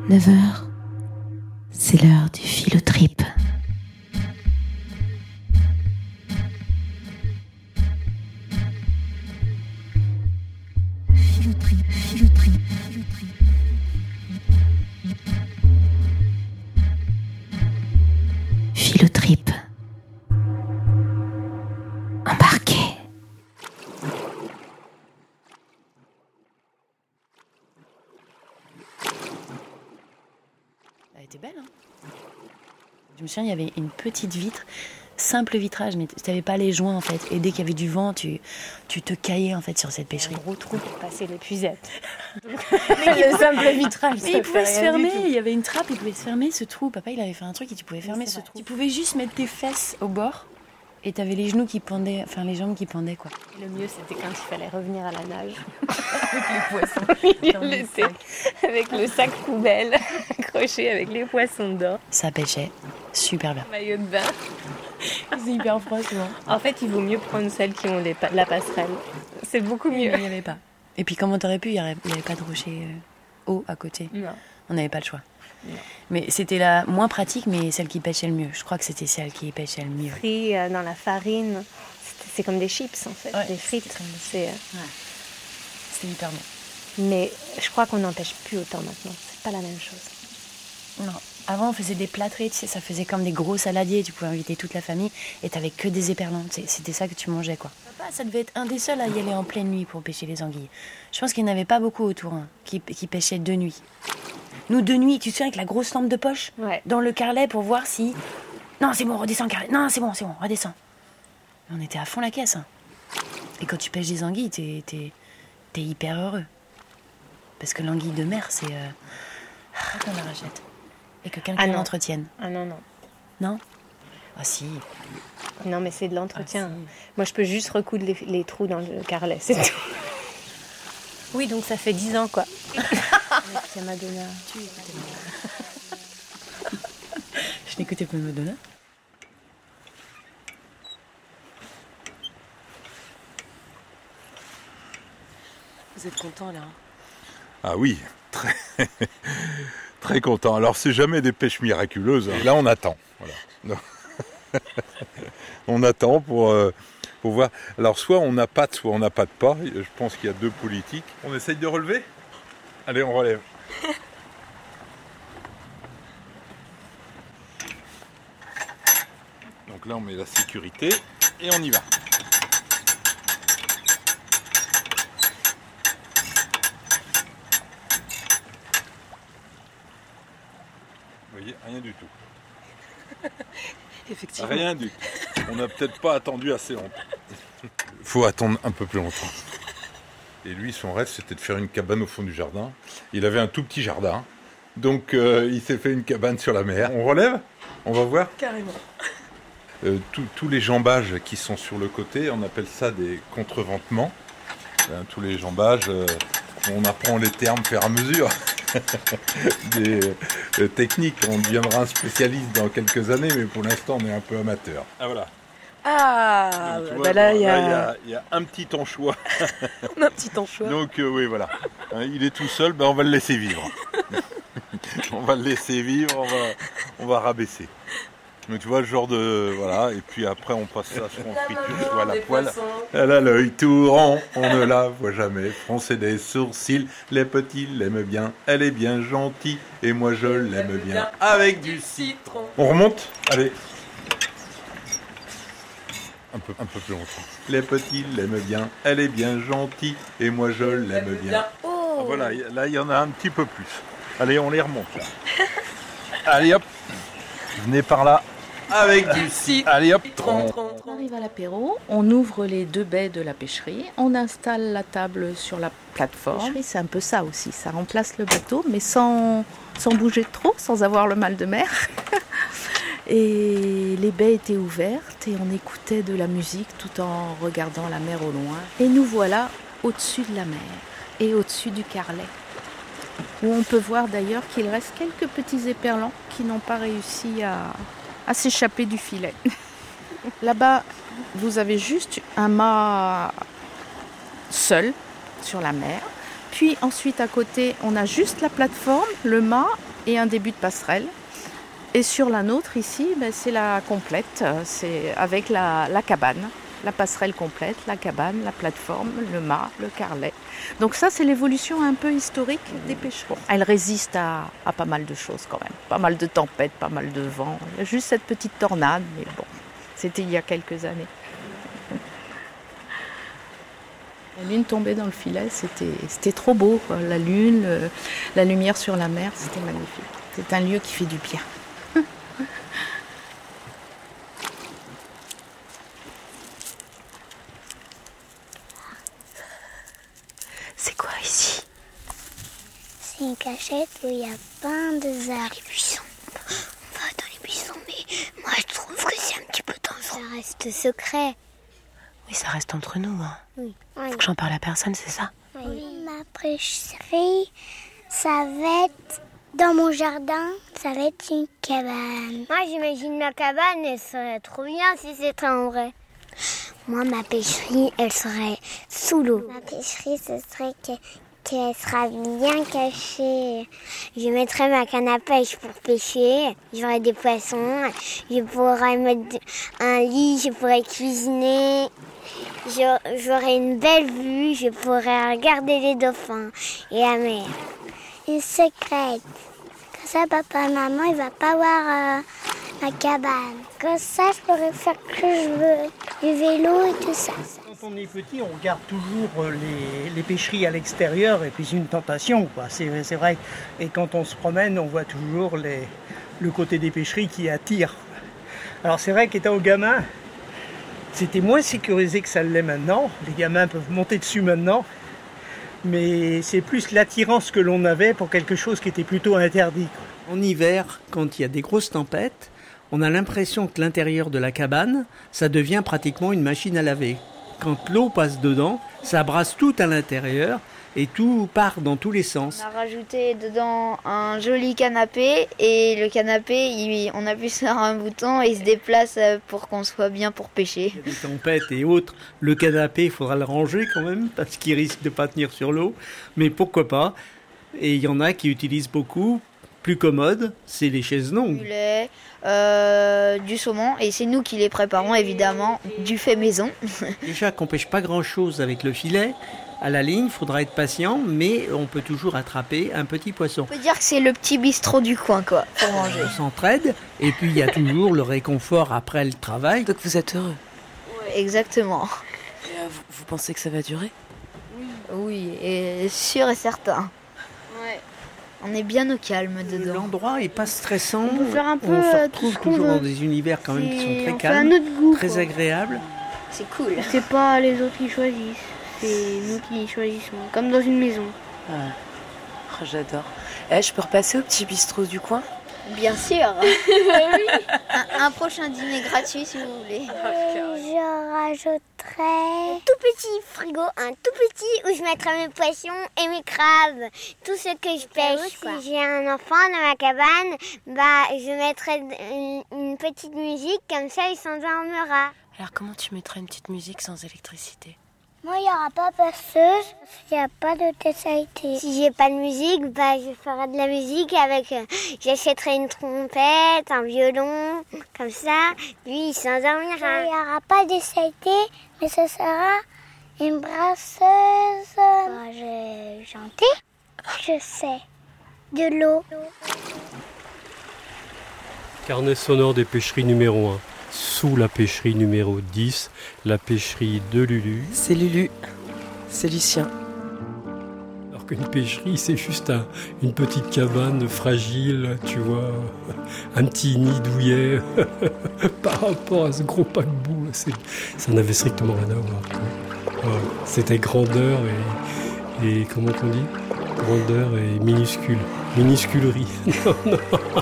9h, c'est l'heure du Philotrip. Philotrip. Embarquez. Elle était belle, hein. Je me souviens, il y avait une petite vitre, simple vitrage, mais tu n'avais pas les joints en fait. Et dès qu'il y avait du vent, tu te caillais en fait sur cette pêcherie. Un gros trou pour passer l'épuisette. Le simple vitrage, mais il pouvait se fermer, il y avait une trappe, il pouvait se fermer ce trou. Papa, il avait fait un truc et tu pouvais fermer ce trou. Tu pouvais juste mettre tes fesses au bord et t'avais les genoux qui pendaient, enfin les jambes qui pendaient quoi. Le mieux, c'était quand il fallait revenir à la nage. Avec les poissons. Dans le sac. Avec le sac poubelle accroché avec les poissons dedans. Ça pêchait super bien. Maillot de bain. C'est hyper froid souvent. En fait, il vaut mieux prendre celles qui ont la passerelle. C'est beaucoup mieux. Il n'y avait pas. Et puis comment t'aurais pu, il n'y avait pas de rocher haut à côté. Non. On n'avait pas le choix. Non. Mais c'était la moins pratique, mais celle qui pêchait le mieux. Je crois que c'était celle qui pêchait le mieux. Frit dans la farine. C'est comme des chips en fait, Ouais, des frites. C'était hyper bon. Mais je crois qu'on n'en pêche plus autant maintenant. C'est pas la même chose. Non. Avant, on faisait des plâtrés, tu sais, ça faisait comme des gros saladiers. Tu pouvais inviter toute la famille et t'avais que des éperlans. C'était ça que tu mangeais, quoi. Papa, ça devait être un des seuls à y aller en pleine nuit pour pêcher les anguilles. Je pense qu'il n'y en avait pas beaucoup autour qui pêchaient de nuit. Nous, de nuit, tu te souviens avec la grosse lampe de poche dans le carlet pour voir si... Non, c'est bon, redescends, carlet. Non, c'est bon, redescends. On était à fond la caisse. Hein. Et quand tu pêches des anguilles, t'es hyper heureux. Parce que l'anguille de mer, c'est... qu'on la rachète. Et que quelqu'un l'entretienne. Ah non. Non ? Ah si. Non, mais c'est de l'entretien. Ah, si. Moi, je peux juste recoudre les trous dans le carlet, c'est tout. Oui, donc ça fait 10 ans, quoi. C'est Madonna. Je n'écoutais pas Madonna. Vous êtes content là ? Ah oui, très content. Alors c'est jamais des pêches miraculeuses. Et là on attend. Voilà. On attend pour voir. Alors soit on n'a pas soit on n'a pas de pas. Je pense qu'il y a deux politiques. On essaye de relever ? Allez, on relève. Donc là on met la sécurité et on y va. Vous voyez, rien du tout. Effectivement. Rien du tout. On n'a peut-être pas attendu assez longtemps. Il faut attendre un peu plus longtemps. Et lui, son rêve, c'était de faire une cabane au fond du jardin. Il avait un tout petit jardin. Donc, il s'est fait une cabane sur la mer. On relève ? On va voir ? Carrément. Tous les jambages qui sont sur le côté, on appelle ça des contreventements. Tous les jambages, on apprend les termes au fur et à mesure. Des techniques, on deviendra un spécialiste dans quelques années, mais pour l'instant on est un peu amateur. Ah voilà. Ah, donc, vois, là il y a un petit anchois. un petit anchois. Donc oui voilà, il est tout seul, on va le laisser vivre. On va le laisser vivre, on va rabaisser. Donc tu vois le genre de... Voilà, et puis après on passe ça soit en friture, soit à la poêle. Elle a l'œil tout rond, on ne la voit jamais froncer des sourcils. Les petits l'aiment bien, elle est bien gentille, et moi je l'aime bien avec du citron. On remonte ? Allez. Un peu plus longtemps. Les petits l'aiment bien, elle est bien gentille, et moi je l'aime bien. Oh. Ah, voilà, là il y en a un petit peu plus. Allez, on les remonte là. Allez hop, venez par là. Avec du citron. Allez hop. On arrive à l'apéro, on ouvre les 2 baies de la pêcherie, on installe la table sur la plateforme. La pêcherie, c'est un peu ça aussi, ça remplace le bateau, mais sans bouger trop, sans avoir le mal de mer. Et les baies étaient ouvertes et on écoutait de la musique tout en regardant la mer au loin. Et nous voilà au-dessus de la mer et au-dessus du carlet, où on peut voir d'ailleurs qu'il reste quelques petits éperlans qui n'ont pas réussi à s'échapper du filet. Là-bas, vous avez juste un mât seul sur la mer. Puis ensuite, à côté, on a juste la plateforme, le mât et un début de passerelle. Et sur la nôtre ici, c'est la complète, c'est avec la cabane, la passerelle complète, la cabane, la plateforme, le mât, le carrelet. Donc ça, c'est l'évolution un peu historique des pêcheries. Elle résiste à pas mal de choses quand même, pas mal de tempêtes, pas mal de vent. Il y a juste cette petite tornade, mais bon, c'était il y a quelques années. La lune tombait dans le filet, c'était trop beau, quoi. La lune, la lumière sur la mer, c'était magnifique. C'est un lieu qui fait du bien. C'est quoi ici? C'est une cachette où il y a plein de arbres. Les buissons. On va dans les buissons, mais moi je trouve que c'est un petit peu dangereux. Ça reste secret. Oui, ça reste entre nous. Hein. Oui. Faut que j'en parle à personne, c'est ça? Oui. Ma pêcherie, ça va être dans mon jardin, ça va être une cabane. Moi j'imagine ma cabane, elle serait trop bien si c'était en vrai. Moi, ma pêcherie, elle serait sous l'eau. Ma pêcherie, ce serait qu'elle sera bien cachée. Je mettrais ma canne à pêche pour pêcher. J'aurais des poissons. Je pourrais mettre un lit, je pourrais cuisiner. J'aurais une belle vue. Je pourrais regarder les dauphins et la mer. Une secrète. Comme ça, papa et maman, ils ne vont pas voir ma cabane. Comme ça, je pourrais faire ce que je veux. Du vélo et tout ça. Quand on est petit, on regarde toujours les pêcheries à l'extérieur et puis c'est une tentation, quoi. C'est vrai. Et quand on se promène, on voit toujours le côté des pêcheries qui attire. Alors c'est vrai qu'étant gamin, c'était moins sécurisé que ça l'est maintenant. Les gamins peuvent monter dessus maintenant. Mais c'est plus l'attirance que l'on avait pour quelque chose qui était plutôt interdit, quoi. En hiver, quand il y a des grosses tempêtes, on a l'impression que l'intérieur de la cabane, ça devient pratiquement une machine à laver. Quand l'eau passe dedans, ça brasse tout à l'intérieur et tout part dans tous les sens. On a rajouté dedans un joli canapé et le canapé, on appuie sur un bouton et il se déplace pour qu'on soit bien pour pêcher. Il y a des tempêtes et autres, le canapé, il faudra le ranger quand même parce qu'il risque de ne pas tenir sur l'eau. Mais pourquoi pas? Et il y en a qui utilisent beaucoup. Plus commode, c'est les chaises longues. Du lait, du saumon, et c'est nous qui les préparons évidemment, du fait maison. Déjà qu'on pêche pas grand-chose avec le filet, à la ligne, il faudra être patient, mais on peut toujours attraper un petit poisson. On peut dire que c'est le petit bistrot du coin, quoi, pour manger. On s'entraide, et puis il y a toujours le réconfort après le travail. Donc vous êtes heureux? Ouais, exactement. Et vous pensez que ça va durer? Oui, et sûr et certain. On est bien au calme dedans. L'endroit est pas stressant. On peut faire un peu on se tout retrouve ce qu'on toujours veut. dans des univers quand même qui sont très On fait calmes, à notre goût, très quoi. agréables. C'est cool. C'est pas les autres qui choisissent, c'est nous qui choisissons, comme dans une maison. Ouais. Oh, j'adore. Je peux repasser au petit bistrot du coin? Bien sûr. un prochain dîner gratuit si vous voulez. Je rajouterais un tout petit frigo, un tout petit où je mettrais mes poissons et mes crabes, tout ce que je pêche. Si j'ai un enfant dans ma cabane, je mettrais une petite musique, comme ça il s'endormira. Alors comment tu mettrais une petite musique sans électricité? Moi, il n'y aura pas passeuse, il n'y a pas de tessalité. Si j'ai pas de musique, je ferai de la musique avec... j'achèterai une trompette, un violon, comme ça. Lui, il s'endormira. Il n'y aura pas de tessalité, mais ce sera une brasseuse. J'ai chanté, je sais, de l'eau. Carnet sonore des pêcheries numéro 1. Sous la pêcherie numéro 10, la pêcherie de Lulu. C'est Lulu, c'est Lucien. Alors qu'une pêcherie, c'est juste une petite cabane fragile, tu vois, un petit nid douillet par rapport à ce gros paquebot. Ça n'avait strictement rien à voir. Voilà. C'était grandeur et comment on dit? Grandeur et minuscule. Minusculerie. Non.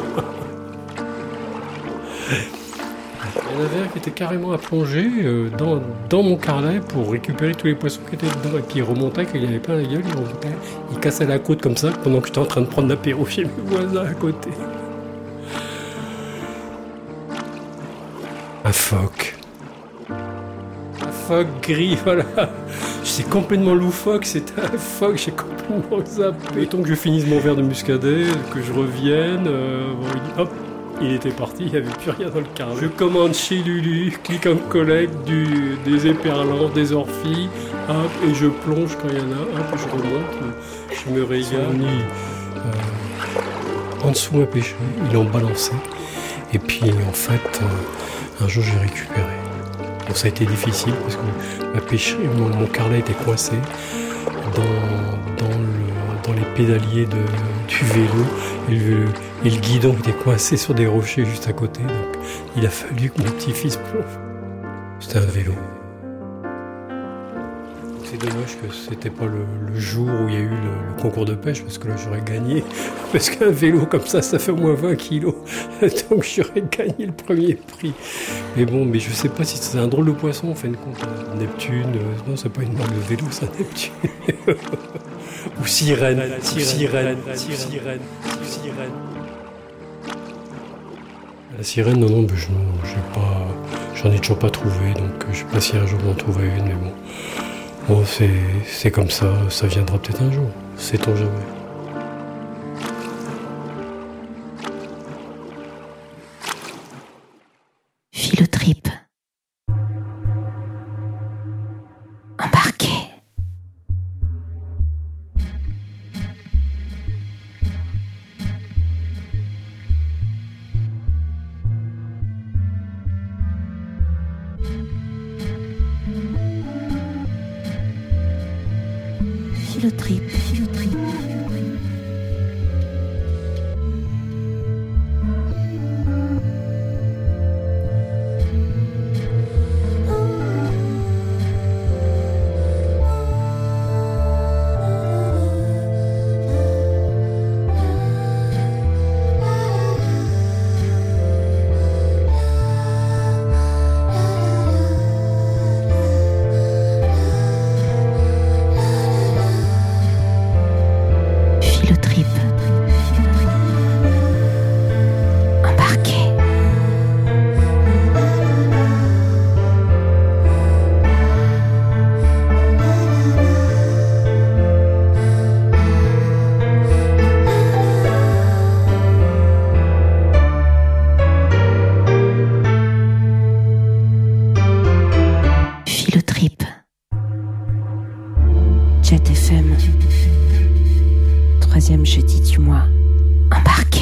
Il y en avait un qui était carrément à plonger dans mon carnet pour récupérer tous les poissons qui étaient dedans et puis il remontait quand il avait plein la gueule, il cassait la côte comme ça pendant que j'étais en train de prendre l'apéro chez mes voisins à côté. Un phoque. Un phoque gris, voilà. C'est complètement loufoque, c'était un phoque, j'ai complètement zappé. Tant que je finisse mon verre de muscadet, que je revienne, hop, il était parti, il n'y avait plus rien dans le carnet. Je commande chez Lulu, click and collect, des éperlants, des orphis, hop, et je plonge quand il y en a, hop, je remonte, je me régale. En dessous un pêcherie, ils l'ont balancé. Et puis en fait, un jour j'ai récupéré. Bon, ça a été difficile parce que ma pêcherie, mon carlet était coincé dans les pédaliers du vélo et le guidon était coincé sur des rochers juste à côté. Donc il a fallu que mon petit-fils plonge. C'était un vélo. C'est dommage que c'était pas le jour où il y a eu le concours de pêche, parce que là j'aurais gagné. Parce qu'un vélo comme ça fait au moins 20 kilos. Donc j'aurais gagné le premier prix. Mais bon, je sais pas si c'est un drôle de poisson en fin de compte. Neptune, non, c'est pas une marque de vélo, c'est un Neptune. Ou sirène. La sirène, non, j'en ai toujours pas trouvé. Donc je sais pas si un jour on en trouverait une, mais bon. Bon, c'est comme ça, ça viendra peut-être un jour, sait-on jamais. Philotrip. Embarqué. Philotrip. Jet FM, 3e jeudi du mois, embarqué.